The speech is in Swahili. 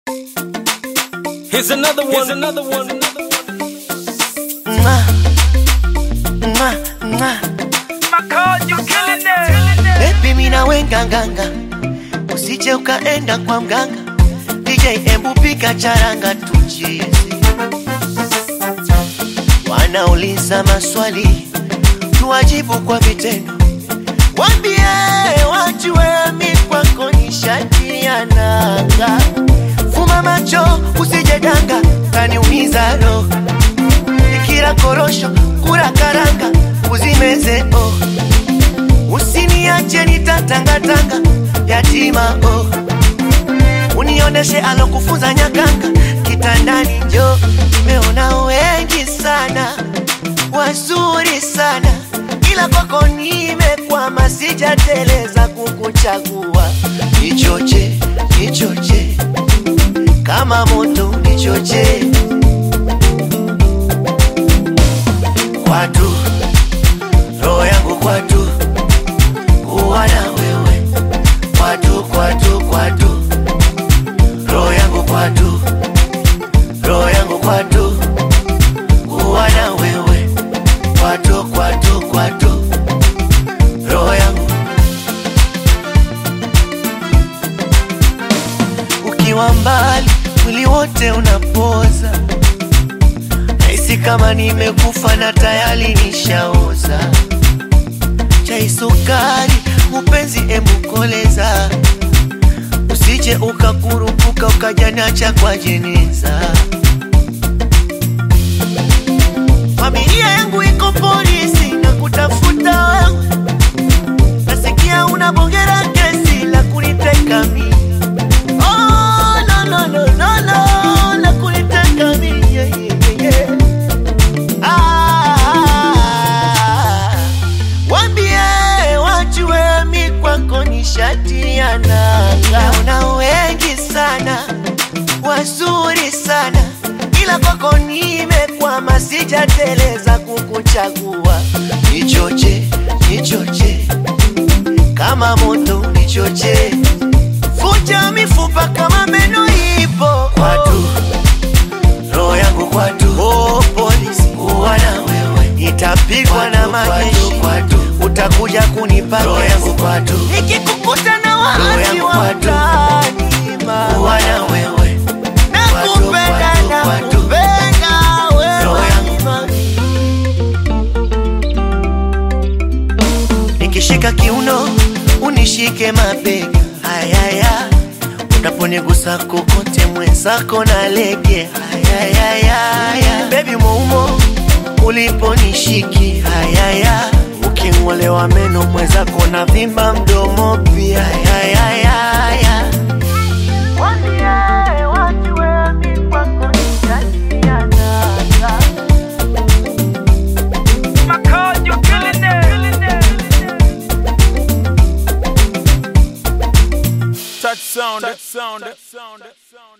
Here's another one. Here's another one. You killing it. Baby mina wenganganga, usije ukaenda kwa mganga. DJ embu pika charanga tuchizi. Wanauliza maswali, tuwajibu kwa vitendo. Wambie wajue mi kwako nishati ya nanga. Fuma macho usije danga, kaniumiza roho. Nikira korosho, kura karanga, uzimeze oh. Usiniache nitatangatanga, yatima oh. Unioneshe alokufunza nyakanga, kitandani njo. Nimeona wengi sana, wazuri sana, ila kwako nimekwama, sijateleza kukuchagua. Nichoche, nichoche, kama moto nichoche. Kwatu, roho yangu kwatu, kuwa na wewe. Kwatu, kwatu, kwatu, roho yangu kwatu, roho yangu kwatu, kuwa na wewe. Kwatu, kwatu, kwatu, roho yangu. Ukiwa mbali, mwili wote unapoza. Naisi kama nimekufa na tayari nishaoza. Chai sukari, upenzi embukoleza. Usije ukakurupuka ukajanacha kwa jeneza. Familia yangu iko polisi na kutafuta wewe. Nasikia unabongera kesi la kuniteka mimi. Oh no no no no no, la kuniteka mimi yeah, yeah, yeah. Wambie wajue mi kwako nishati ya nanga. Una wengi sana, wazuri sana, ila kwako nimekwama, sijateleza kukuchagua. Nichoche, nichoche, kama moto nichoche. Vunja mifupa kama meno ipo. Kwatu, roho yangu kwatu, oh polisi, kuwa na wewe. Nitapigwa na majeshi, utakuja kunipa roho yangu kwatu. Nikikukuta na waasi wa mtaani, kuwa na wewe. Nakupenda, nakupenda wewe. Nikishika kiuno, unishike mabega. Ayaya, unaponigusa kokote mwenzako na lege. Ayaya, baby moumo, uliponishiki. Ayaya, uking'olewa meno mwenzako na vimba mdomo pia. Ayaya, wajue mi kwako nishati ya nanga. You killing it. Touch sound. Touch sound. Touch sound.